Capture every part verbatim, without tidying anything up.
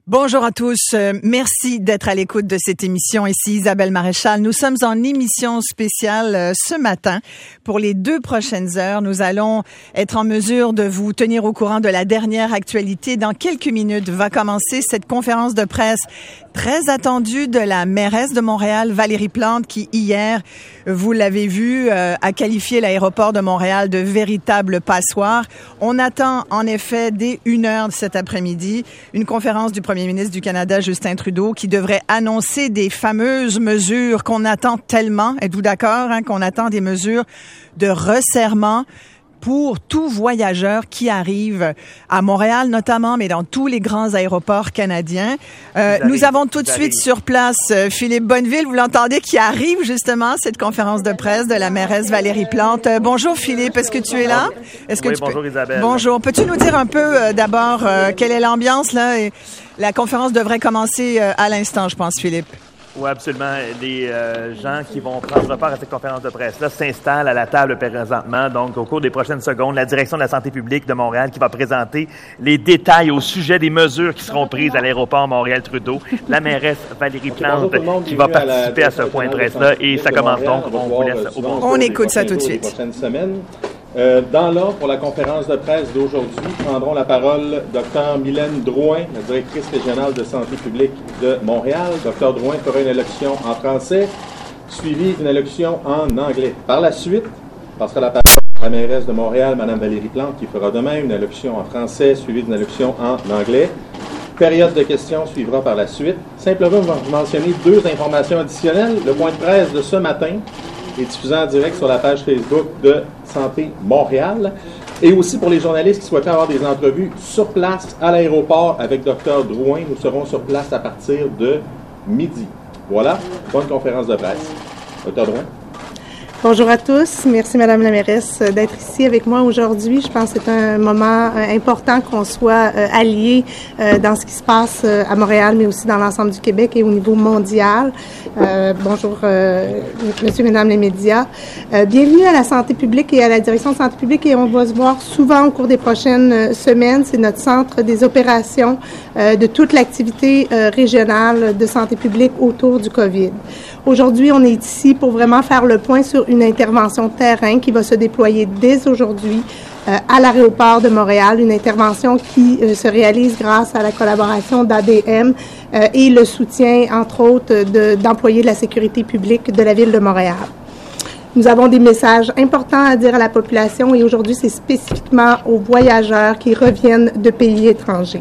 Bonjour à tous. Euh, merci d'être à l'écoute de cette émission. Ici Isabelle Maréchal. Nous sommes en émission spéciale euh, ce matin. Pour les deux prochaines heures, nous allons être en mesure de vous tenir au courant de la dernière actualité. Dans quelques minutes va commencer cette conférence de presse très attendue de la mairesse de Montréal, Valérie Plante, qui hier, vous l'avez vu, euh, a qualifié l'aéroport de Montréal de véritable passoire. On attend en effet dès une heure cet après-midi une conférence du premier ministre du Canada, Justin Trudeau, qui devrait annoncer des fameuses mesures qu'on attend tellement. Êtes-vous d'accord, hein, qu'on attend des mesures de resserrement pour tout voyageur qui arrive à Montréal notamment, mais dans tous les grands aéroports canadiens. Euh, nous avons tout de suite sur place euh, Philippe Bonneville, vous l'entendez, qui arrive justement à cette conférence de presse de la mairesse Valérie Plante. Euh, bonjour Philippe, est-ce que tu es là? Est-ce que oui, tu bonjour peux... Isabelle. Bonjour. Peux-tu nous dire un peu euh, d'abord euh, quelle est l'ambiance là? Et la conférence devrait commencer euh, à l'instant, je pense, Philippe. Oui, absolument. Les euh, gens qui vont prendre part à cette conférence de presse-là s'installent à la table présentement. Donc, au cours des prochaines secondes, la direction de la santé publique de Montréal qui va présenter les détails au sujet des mesures qui seront prises à l'aéroport Montréal-Trudeau. La mairesse Valérie Plante qui va participer à ce point de presse-là. Et ça commence donc. On vous laisse au bon. On écoute ça tout de suite. Euh, dans l'ordre, pour la conférence de presse d'aujourd'hui, prendront la parole Dr Mylène Drouin, la directrice régionale de santé publique de Montréal. Dr Drouin fera une allocution en français, suivie d'une allocution en anglais. Par la suite, passera la parole à la mairesse de Montréal, Mme Valérie Plante, qui fera de même une allocution en français, suivie d'une allocution en anglais. Période de questions suivra par la suite. Simplement, vous mentionner deux informations additionnelles. Le point de presse de ce matin est diffusé en direct sur la page Facebook de Santé Montréal. Et aussi pour les journalistes qui souhaiteraient avoir des entrevues sur place à l'aéroport avec Dr Drouin, nous serons sur place à partir de midi. Voilà, bonne conférence de presse. Dr Drouin. Bonjour à tous. Merci, Madame la mairesse, d'être ici avec moi aujourd'hui. Je pense que c'est un moment euh, important qu'on soit euh, alliés euh, dans ce qui se passe euh, à Montréal, mais aussi dans l'ensemble du Québec et au niveau mondial. Euh, bonjour, euh, Monsieur, Mesdames les médias. Euh, bienvenue à la santé publique et à la direction de santé publique, et on va se voir souvent au cours des prochaines euh, semaines. C'est notre centre des opérations euh, de toute l'activité euh, régionale de santé publique autour du COVID. Aujourd'hui, on est ici pour vraiment faire le point sur une intervention terrain qui va se déployer dès aujourd'hui euh, à l'aéroport de Montréal, une intervention qui euh, se réalise grâce à la collaboration d'A D M euh, et le soutien, entre autres, de, d'employés de la sécurité publique de la Ville de Montréal. Nous avons des messages importants à dire à la population, et aujourd'hui, c'est spécifiquement aux voyageurs qui reviennent de pays étrangers.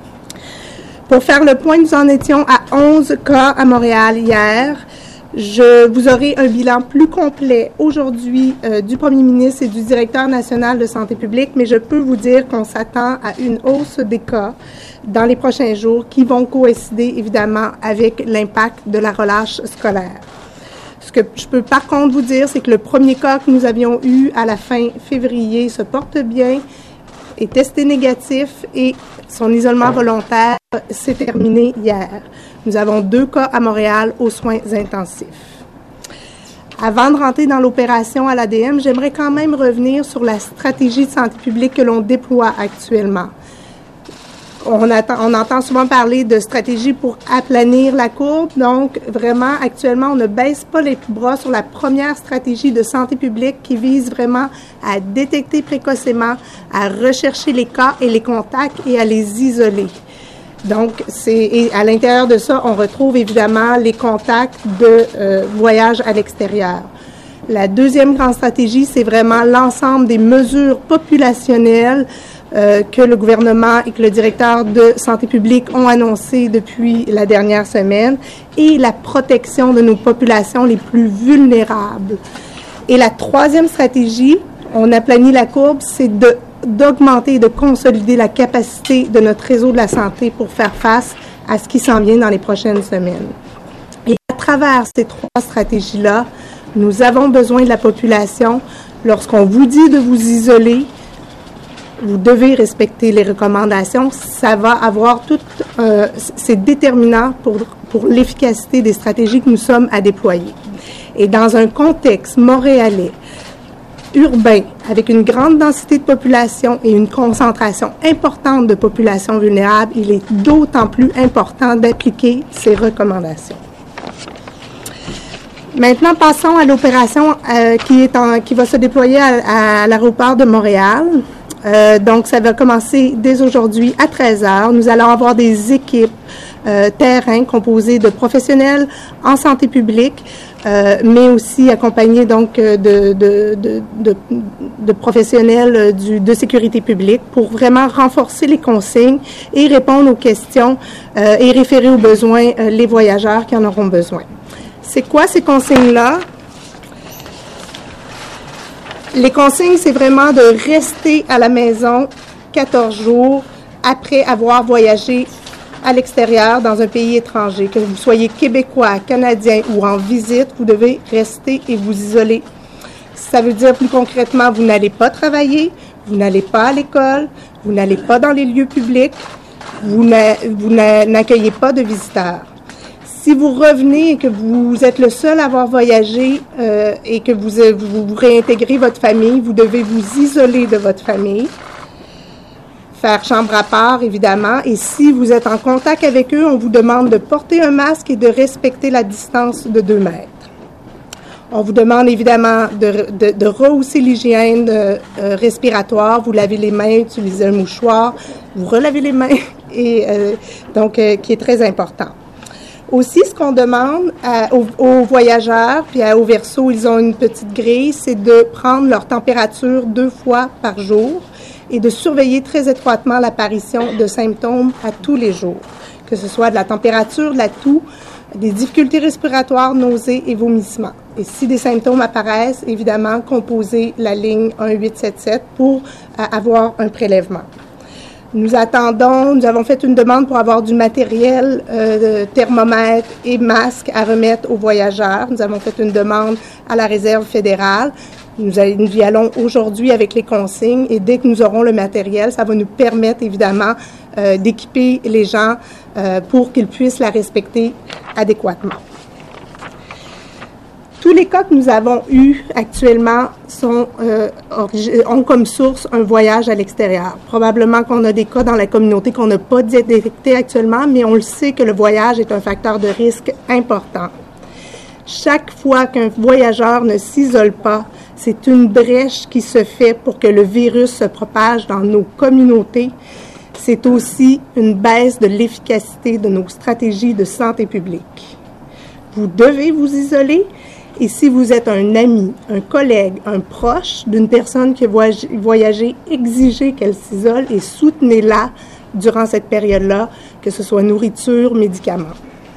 Pour faire le point, nous en étions à onze cas à Montréal hier. Je vous aurai un bilan plus complet aujourd'hui euh, du premier ministre et du directeur national de santé publique, mais je peux vous dire qu'on s'attend à une hausse des cas dans les prochains jours qui vont coïncider évidemment avec l'impact de la relâche scolaire. Ce que je peux par contre vous dire, c'est que le premier cas que nous avions eu à la fin février se porte bien, est testé négatif et son isolement volontaire s'est terminé hier. Nous avons deux cas à Montréal aux soins intensifs. Avant de rentrer dans l'opération à l'A D M, j'aimerais quand même revenir sur la stratégie de santé publique que l'on déploie actuellement. On, attend, on entend souvent parler de stratégie pour aplanir la courbe. Donc, vraiment, actuellement, on ne baisse pas les bras sur la première stratégie de santé publique qui vise vraiment à détecter précocement, à rechercher les cas et les contacts et à les isoler. Donc, c'est, et à l'intérieur de ça, on retrouve évidemment les contacts de euh, voyage à l'extérieur. La deuxième grande stratégie, c'est vraiment l'ensemble des mesures populationnelles euh, que le gouvernement et que le directeur de santé publique ont annoncées depuis la dernière semaine, et la protection de nos populations les plus vulnérables. Et la troisième stratégie, on aplanit la courbe, c'est de d'augmenter et de consolider la capacité de notre réseau de la santé pour faire face à ce qui s'en vient dans les prochaines semaines. Et à travers ces trois stratégies-là, nous avons besoin de la population. Lorsqu'on vous dit de vous isoler, vous devez respecter les recommandations. Ça va avoir tout, euh, c'est déterminant pour, pour l'efficacité des stratégies que nous sommes à déployer. Et dans un contexte montréalais, urbain, avec une grande densité de population et une concentration importante de populations vulnérables, il est d'autant plus important d'appliquer ces recommandations. Maintenant, passons à l'opération euh, qui, est en, qui va se déployer à, à l'aéroport de Montréal. Euh, donc, ça va commencer dès aujourd'hui à treize heures. Nous allons avoir des équipes euh, terrain composées de professionnels en santé publique, euh, mais aussi accompagnés donc de, de, de, de, de professionnels du, de sécurité publique pour vraiment renforcer les consignes et répondre aux questions euh, et référer aux besoins euh, les voyageurs qui en auront besoin. C'est quoi ces consignes-là? Les consignes, c'est vraiment de rester à la maison quatorze jours après avoir voyagé à l'extérieur dans un pays étranger. Que vous soyez québécois, canadien ou en visite, vous devez rester et vous isoler. Ça veut dire plus concrètement, vous n'allez pas travailler, vous n'allez pas à l'école, vous n'allez pas dans les lieux publics, vous n'accueillez pas de visiteurs. Si vous revenez et que vous êtes le seul à avoir voyagé euh, et que vous, vous, vous réintégrez votre famille, vous devez vous isoler de votre famille, faire chambre à part, évidemment. Et si vous êtes en contact avec eux, on vous demande de porter un masque et de respecter la distance de deux mètres. On vous demande évidemment de, de, de rehausser l'hygiène euh, respiratoire. Vous lavez les mains, utilisez un mouchoir, vous relavez les mains, et euh, donc euh, qui est très important. Aussi, ce qu'on demande à, aux, aux voyageurs, puis à, au Verso, ils ont une petite grille, c'est de prendre leur température deux fois par jour et de surveiller très étroitement l'apparition de symptômes à tous les jours, que ce soit de la température, de la toux, des difficultés respiratoires, nausées et vomissements. Et si des symptômes apparaissent, évidemment, composez la ligne un huit sept sept pour euh, avoir un prélèvement. Nous attendons, nous avons fait une demande pour avoir du matériel, euh, thermomètre et masque à remettre aux voyageurs. Nous avons fait une demande à la Réserve fédérale. Nous, allons, nous y allons aujourd'hui avec les consignes et dès que nous aurons le matériel, ça va nous permettre évidemment euh, d'équiper les gens euh, pour qu'ils puissent la respecter adéquatement. Tous les cas que nous avons eus actuellement sont, euh, ont comme source un voyage à l'extérieur. Probablement qu'on a des cas dans la communauté qu'on n'a pas détectés actuellement, mais on le sait que le voyage est un facteur de risque important. Chaque fois qu'un voyageur ne s'isole pas, c'est une brèche qui se fait pour que le virus se propage dans nos communautés. C'est aussi une baisse de l'efficacité de nos stratégies de santé publique. Vous devez vous isoler. Et si vous êtes un ami, un collègue, un proche d'une personne qui a voyagé, exigez qu'elle s'isole et soutenez-la durant cette période-là, que ce soit nourriture, médicaments.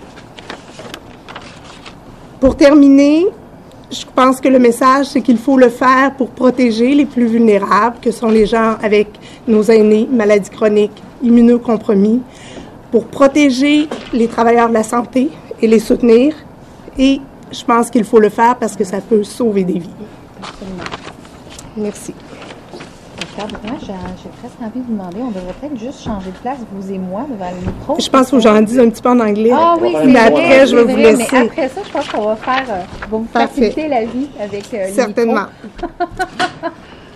Pour terminer, je pense que le message, c'est qu'il faut le faire pour protéger les plus vulnérables, que sont les gens avec nos aînés, maladies chroniques, immunocompromis, pour protéger les travailleurs de la santé et les soutenir. Et je pense qu'il faut le faire parce que ça peut sauver des vies. Absolument. Merci. Docteur Drouin, j'ai, j'ai presque envie de vous demander, on devrait peut-être juste changer de place, vous et moi, devant le micro. Je pense que j'en dise un petit peu en anglais. Ah oui, c'est mais vrai, après, c'est je vais vrai, vous laisser. Mais après ça, je pense qu'on va faire, euh, va vous Parfait. faciliter la vie avec euh, Certainement. le micro.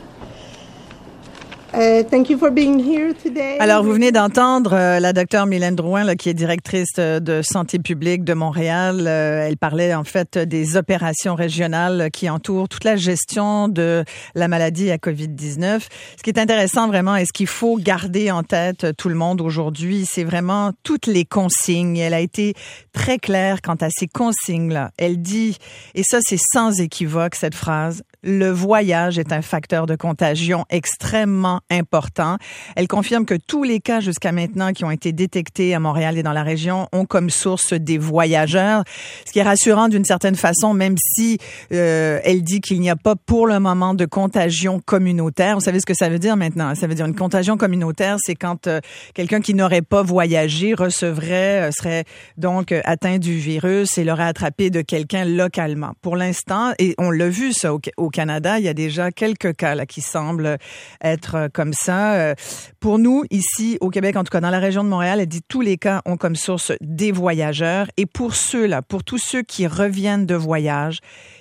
Uh, thank you for being here today. Alors, vous venez d'entendre euh, la docteure Mylène Drouin, là, qui est directrice de santé publique de Montréal. Euh, elle parlait en fait des opérations régionales qui entourent toute la gestion de la maladie à covid dix-neuf. Ce qui est intéressant vraiment et ce qu'il faut garder en tête tout le monde aujourd'hui, c'est vraiment toutes les consignes. Elle a été très claire quant à ces consignes-là. Elle dit, et ça c'est sans équivoque cette phrase, le voyage est un facteur de contagion extrêmement important. Elle confirme que tous les cas jusqu'à maintenant qui ont été détectés à Montréal et dans la région ont comme source des voyageurs, ce qui est rassurant d'une certaine façon, même si euh, elle dit qu'il n'y a pas pour le moment de contagion communautaire. Vous savez ce que ça veut dire maintenant? Ça veut dire une contagion communautaire, c'est quand euh, quelqu'un qui n'aurait pas voyagé recevrait, euh, serait donc euh, atteint du virus et l'aurait attrapé de quelqu'un localement. Pour l'instant, et on l'a vu ça au, au Canada, il y a déjà quelques cas là qui semblent être comme ça. Pour nous, ici au Québec, en tout cas dans la région de Montréal, elle dit tous les cas ont comme source des voyageurs. Et pour ceux-là, pour tous ceux qui reviennent de voyage,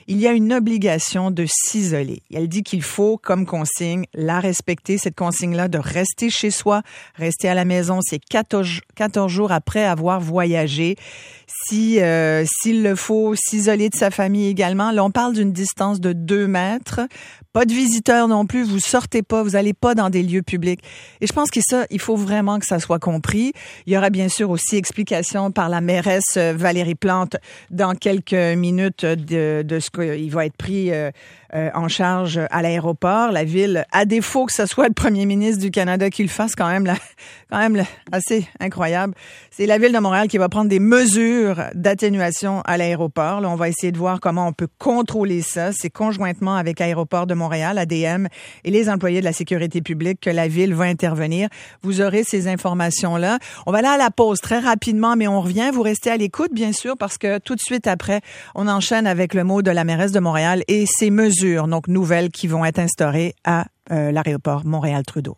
il y a une obligation de s'isoler. Elle dit qu'il faut, comme consigne, la respecter, cette consigne-là de rester chez soi, rester à la maison, c'est quatorze, quatorze jours après avoir voyagé. Si, euh, s'il le faut, s'isoler de sa famille également. Là, on parle d'une distance de deux mètres. Pas de visiteurs non plus. Vous sortez pas. Vous allez pas dans des lieux publics. Et je pense que ça, il faut vraiment que ça soit compris. Il y aura bien sûr aussi explication par la mairesse Valérie Plante dans quelques minutes de, de ce qu'il va être pris euh, euh, en charge à l'aéroport. La ville, à défaut que ce soit le premier ministre du Canada qui le fasse, quand même, là, quand même là, assez incroyable. C'est la ville de Montréal qui va prendre des mesures d'atténuation à l'aéroport. Là, on va essayer de voir comment on peut contrôler ça. C'est conjointement avec Aéroport de Montréal, A D M, et les employés de la sécurité publique que la ville va intervenir. Vous aurez ces informations-là. On va aller à la pause très rapidement, mais on revient. Vous restez à l'écoute, bien sûr, parce que tout de suite après, on enchaîne avec le mot de la mairesse de Montréal et ces mesures, donc nouvelles, qui vont être instaurées à euh, l'aéroport Montréal-Trudeau.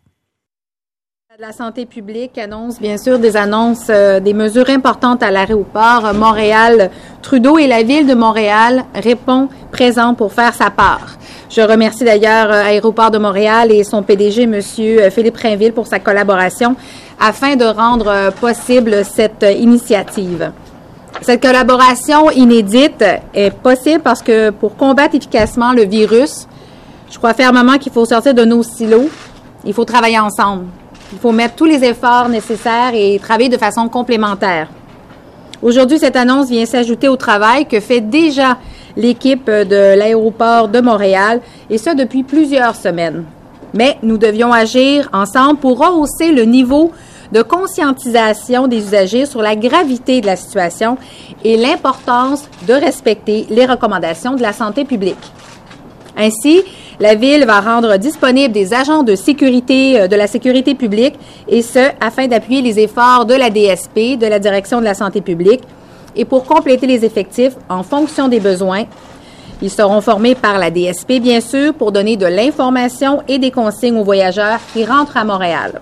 La santé publique annonce bien sûr des annonces, euh, des mesures importantes à l'aéroport Montréal-Trudeau et la ville de Montréal répond présent pour faire sa part. Je remercie d'ailleurs euh, Aéroport de Montréal et son P D G, Monsieur Philippe Rainville, pour sa collaboration afin de rendre euh, possible cette euh, initiative. Cette collaboration inédite est possible parce que pour combattre efficacement le virus, je crois fermement qu'il faut sortir de nos silos, il faut travailler ensemble. Il faut mettre tous les efforts nécessaires et travailler de façon complémentaire. Aujourd'hui, cette annonce vient s'ajouter au travail que fait déjà l'équipe de l'aéroport de Montréal, et ce depuis plusieurs semaines. Mais nous devions agir ensemble pour rehausser le niveau de conscientisation des usagers sur la gravité de la situation et l'importance de respecter les recommandations de la santé publique. Ainsi, la Ville va rendre disponibles des agents de sécurité, de la sécurité publique, et ce, afin d'appuyer les efforts de la D S P, de la Direction de la santé publique, et pour compléter les effectifs en fonction des besoins. Ils seront formés par la D S P, bien sûr, pour donner de l'information et des consignes aux voyageurs qui rentrent à Montréal.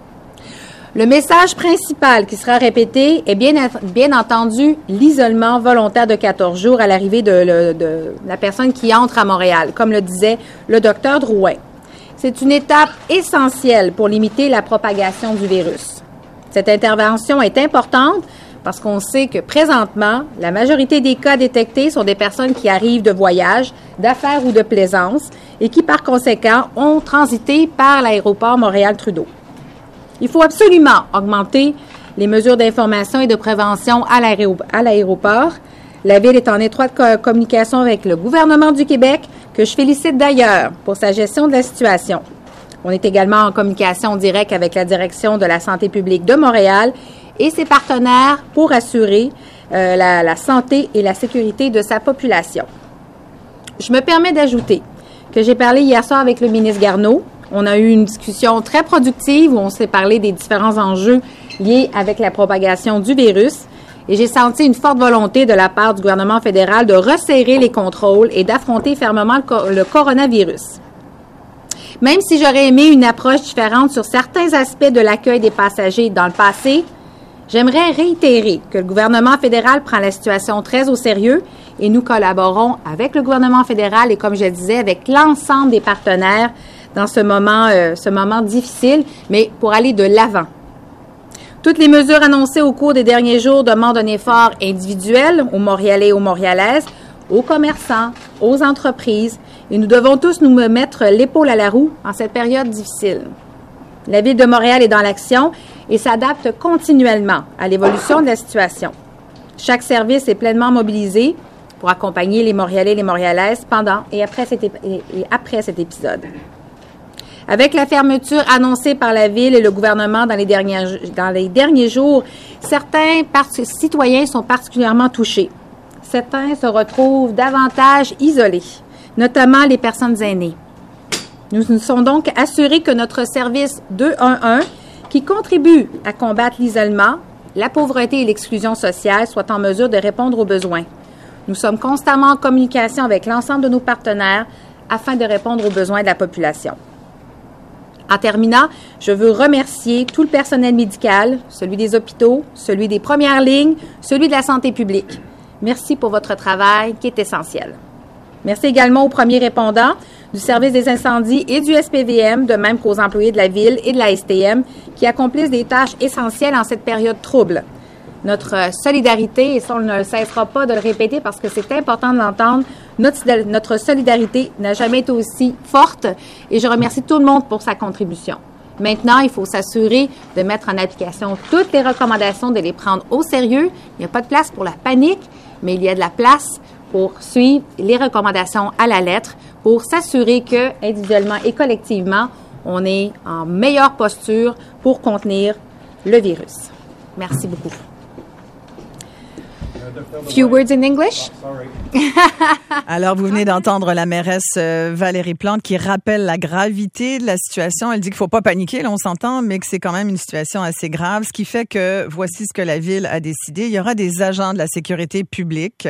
Le message principal qui sera répété est bien, bien entendu l'isolement volontaire de quatorze jours à l'arrivée de, de, de la personne qui entre à Montréal, comme le disait le docteur Drouin. C'est une étape essentielle pour limiter la propagation du virus. Cette intervention est importante parce qu'on sait que présentement, la majorité des cas détectés sont des personnes qui arrivent de voyage, d'affaires ou de plaisance et qui, par conséquent, ont transité par l'aéroport Montréal-Trudeau. Il faut absolument augmenter les mesures d'information et de prévention à l'aéroport. La Ville est en étroite co- communication avec le gouvernement du Québec, que je félicite d'ailleurs pour sa gestion de la situation. On est également en communication directe avec la Direction de la santé publique de Montréal et ses partenaires pour assurer euh, la, la santé et la sécurité de sa population. Je me permets d'ajouter que j'ai parlé hier soir avec le ministre Garneau. On a eu une discussion très productive où on s'est parlé des différents enjeux liés avec la propagation du virus. Et j'ai senti une forte volonté de la part du gouvernement fédéral de resserrer les contrôles et d'affronter fermement le, co- le coronavirus. Même si j'aurais aimé une approche différente sur certains aspects de l'accueil des passagers dans le passé, j'aimerais réitérer que le gouvernement fédéral prend la situation très au sérieux et nous collaborons avec le gouvernement fédéral et, comme je le disais, avec l'ensemble des partenaires dans ce moment, euh, ce moment difficile, mais pour aller de l'avant. Toutes les mesures annoncées au cours des derniers jours demandent un effort individuel aux Montréalais et aux Montréalaises, aux commerçants, aux entreprises, et nous devons tous nous mettre l'épaule à la roue en cette période difficile. La Ville de Montréal est dans l'action et s'adapte continuellement à l'évolution de la situation. Chaque service est pleinement mobilisé pour accompagner les Montréalais et les Montréalaises pendant et après cet, ép- et après cet épisode. Avec la fermeture annoncée par la Ville et le gouvernement dans les derniers, dans les derniers jours, certains part- citoyens sont particulièrement touchés. Certains se retrouvent davantage isolés, notamment les personnes aînées. Nous nous sommes donc assurés que notre service deux un un, qui contribue à combattre l'isolement, la pauvreté et l'exclusion sociale, soit en mesure de répondre aux besoins. Nous sommes constamment en communication avec l'ensemble de nos partenaires afin de répondre aux besoins de la population. En terminant, je veux remercier tout le personnel médical, celui des hôpitaux, celui des premières lignes, celui de la santé publique. Merci pour votre travail qui est essentiel. Merci également aux premiers répondants du service des incendies et du S P V M, de même qu'aux employés de la Ville et de la S T M, qui accomplissent des tâches essentielles en cette période trouble. Notre solidarité, et ça on ne cessera pas de le répéter parce que c'est important de l'entendre, notre, notre solidarité n'a jamais été aussi forte et je remercie tout le monde pour sa contribution. Maintenant, il faut s'assurer de mettre en application toutes les recommandations, de les prendre au sérieux. Il n'y a pas de place pour la panique, mais il y a de la place pour suivre les recommandations à la lettre, pour s'assurer que, individuellement et collectivement, on est en meilleure posture pour contenir le virus. Merci beaucoup. Few words in English. Alors, vous venez d'entendre la mairesse euh, Valérie Plante qui rappelle la gravité de la situation. Elle dit qu'il faut pas paniquer, là, on s'entend, mais que c'est quand même une situation assez grave. Ce qui fait que, voici ce que la Ville a décidé. Il y aura des agents de la sécurité publique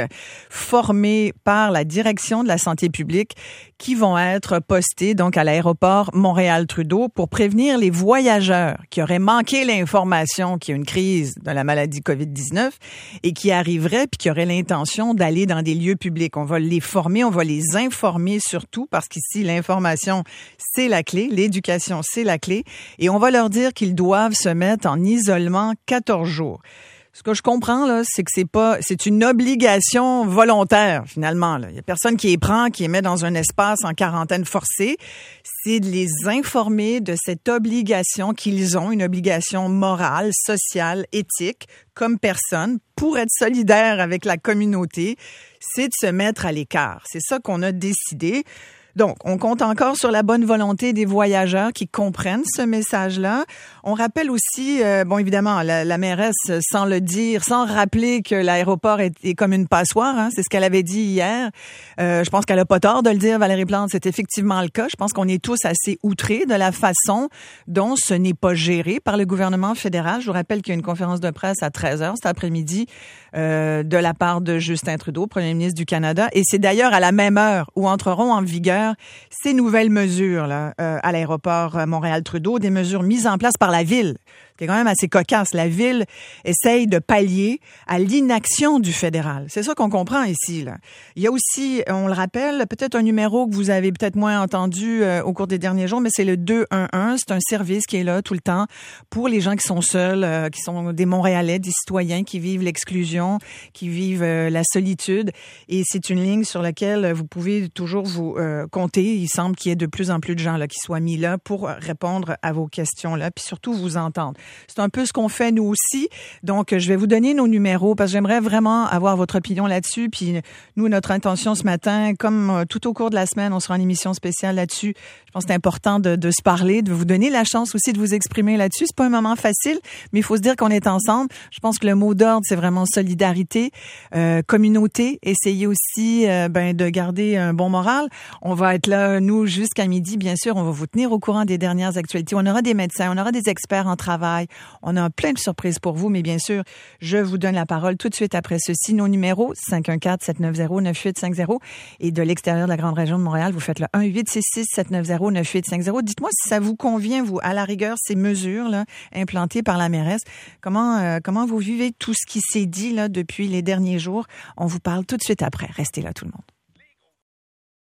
formés par la direction de la santé publique qui vont être postés donc à l'aéroport Montréal-Trudeau pour prévenir les voyageurs qui auraient manqué l'information qu'il y a une crise de la maladie covid dix-neuf et qui arriveraient puis qui auraient l'intention d'aller dans des lieux publics. On va les former, on va les informer surtout parce qu'ici, l'information, c'est la clé, l'éducation, c'est la clé et on va leur dire qu'ils doivent se mettre en isolement quatorze jours. Ce que je comprends, là, c'est que c'est pas, c'est une obligation volontaire, finalement, là. Il y a personne qui les prend, qui les met dans un espace en quarantaine forcée. C'est de les informer de cette obligation qu'ils ont, une obligation morale, sociale, éthique, comme personne, pour être solidaire avec la communauté. C'est de se mettre à l'écart. C'est ça qu'on a décidé. Donc, on compte encore sur la bonne volonté des voyageurs qui comprennent ce message-là. On rappelle aussi, euh, bon, évidemment, la, la mairesse, sans le dire, sans rappeler que l'aéroport est, est comme une passoire, hein, c'est ce qu'elle avait dit hier. Euh, je pense qu'elle a pas tort de le dire, Valérie Plante, c'est effectivement le cas. Je pense qu'on est tous assez outrés de la façon dont ce n'est pas géré par le gouvernement fédéral. Je vous rappelle qu'il y a une conférence de presse à treize heures cet après-midi euh, de la part de Justin Trudeau, premier ministre du Canada. Et c'est d'ailleurs à la même heure où entreront en vigueur ces nouvelles mesures là, euh, à l'aéroport Montréal-Trudeau, des mesures mises en place par la Ville. C'est quand même assez cocasse. La Ville essaye de pallier à l'inaction du fédéral. C'est ça qu'on comprend ici, là. Il y a aussi, on le rappelle, peut-être un numéro que vous avez peut-être moins entendu euh, au cours des derniers jours, mais c'est le deux un un. C'est un service qui est là tout le temps pour les gens qui sont seuls, euh, qui sont des Montréalais, des citoyens qui vivent l'exclusion, qui vivent euh, la solitude. Et c'est une ligne sur laquelle vous pouvez toujours vous euh, compter. Il semble qu'il y ait de plus en plus de gens là qui soient mis là pour répondre à vos questions-là, puis surtout vous entendre. C'est un peu ce qu'on fait nous aussi. Donc, je vais vous donner nos numéros parce que j'aimerais vraiment avoir votre opinion là-dessus. Puis nous, notre intention ce matin, comme tout au cours de la semaine, on sera en émission spéciale là-dessus. Je pense que c'est important de, de se parler, de vous donner la chance aussi de vous exprimer là-dessus. C'est pas un moment facile, mais il faut se dire qu'on est ensemble. Je pense que le mot d'ordre, c'est vraiment solidarité, euh, communauté. Essayez aussi euh, ben, de garder un bon moral. On va être là, nous, jusqu'à midi, bien sûr. On va vous tenir au courant des dernières actualités. On aura des médecins, on aura des experts en travail. On a plein de surprises pour vous, mais bien sûr, je vous donne la parole tout de suite après ceci. Nos numéros, cinq un quatre, sept neuf zéro, neuf huit cinq zéro et de l'extérieur de la grande région de Montréal, vous faites le un huit six six, sept neuf zéro, neuf huit cinq zéro. Dites-moi si ça vous convient, vous, à la rigueur, ces mesures là, implantées par la mairesse. Comment, euh, comment vous vivez tout ce qui s'est dit là, depuis les derniers jours? On vous parle tout de suite après. Restez là, tout le monde.